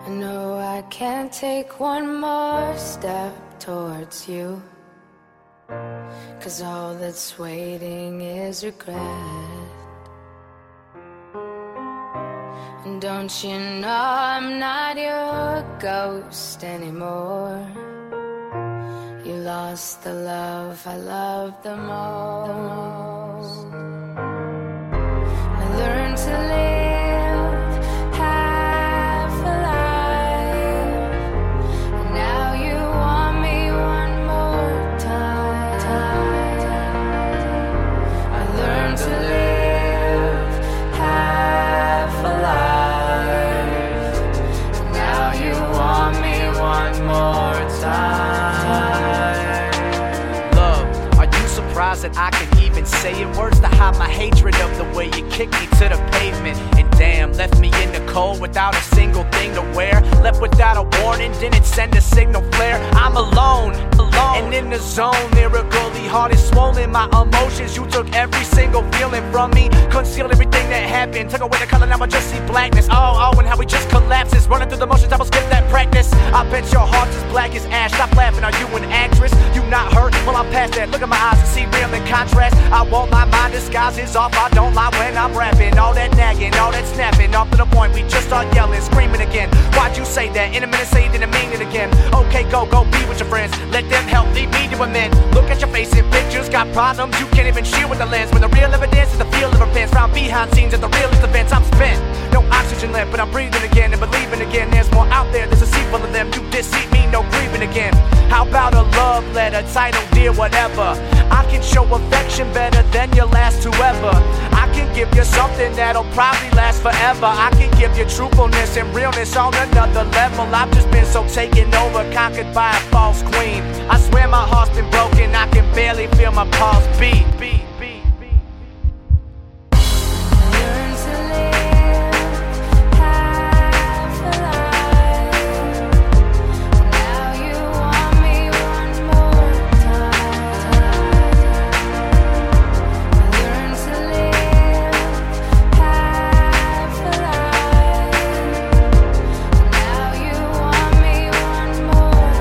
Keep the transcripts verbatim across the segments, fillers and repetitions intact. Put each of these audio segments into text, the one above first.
I know I can't take one more step towards you, 'cause all that's waiting is regret. And don't you know I'm not your ghost anymore? You lost the love I loved the most. I learned to live half alive, and now you want me one more time. I learned to live half alive, and now you want me one more time. Love, are you surprised that I can even say in words to hide my hatred of the way you kicked me to the pavement? And damn, left me in the cold without a single thing to wear. Left without a warning, didn't send a signal flare. I'm alone, alone, and in the zone. Lyrically, heart is swollen, my emotions. You took every single feeling from me, concealed everything that happened. Took away the color, now I just see blackness. Oh, oh, and how we just collapses. Running through the motions, I will skip that practice. I bet your heart's as black as ash. Stop laughing, are you an actress? You not hurt? Well, I'm past that. Look at my eyes and see real in contrast. I won't lie, my disguise is off. I don't lie when I'm rapping. All that nagging, all that snapping. Off to the point, we just start yelling, screaming again. Why'd you say that? In a minute, say it, didn't mean it again. Okay, go, go, be with your friends. Let them help lead me to amend. Look at your face in pictures, got problems you can't even share with the lens. When the real evidence is the field of offense, found behind scenes at the realest events. I'm spent, no oxygen left, but I'm breathing again and believing again. There's more out there, there's a sea full of them. You deceive me, no grieving again. How about a love letter, title, dear, whatever? I can show affection better than your last whoever. I can give you something that'll probably last forever. I can give you truthfulness and realness on another level. I've just been so taken over, conquered by a false queen. I swear my heart's been broken, I can barely feel my pulse beat, beat, beat, beat. Learn to live half alive, now you want me one more time. I learned to live half alive, now you want me one more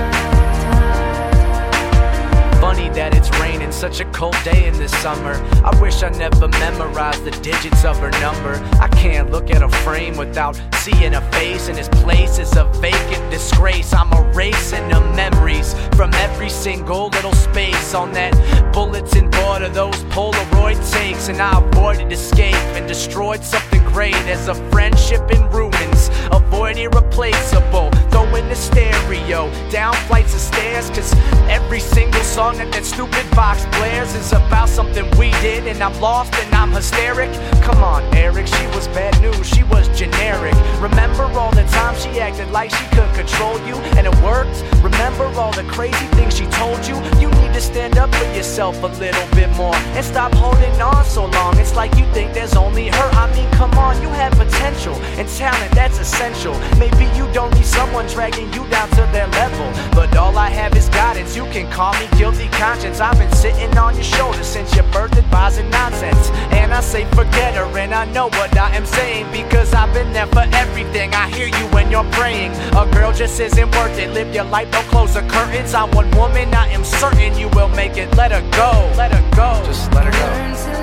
time. Funny that it's raining, such a cold day in this summer. I wish I never memorized the digits of her number. I can't look at a frame without seeing a face, and this place is a vacant disgrace. I'm erasing the memories from every single little space on that bulletin board of those Polaroid takes, and I avoided escape and destroyed something great as a friendship in ruins. Avoid irreplaceable, throw in the stereo, down flights of stairs, 'cause every single song that that stupid box blares is about something we did, and I'm lost and I'm hysteric. Come on, Eric, she was bad news, she was generic. Remember all the time she acted like she could control you, and it worked? Remember all the crazy things she told you? You need to stand up for yourself a little bit more and stop holding on so long. It's like you think there's only her. I mean, come on, you have potential and talent, that's essential. Maybe you don't need someone dragging you down to their level, but all I have is guidance. You can call me guilty conscience. I've been sitting on your shoulder since your birth, advising nonsense. And I say forget her, and I know what I am saying, because I've been there for everything. I hear you when you're praying. A girl just isn't worth it. Live your life, don't close the curtains. I'm one woman, I am certain you will make it. Let her go, let her go, just let her go.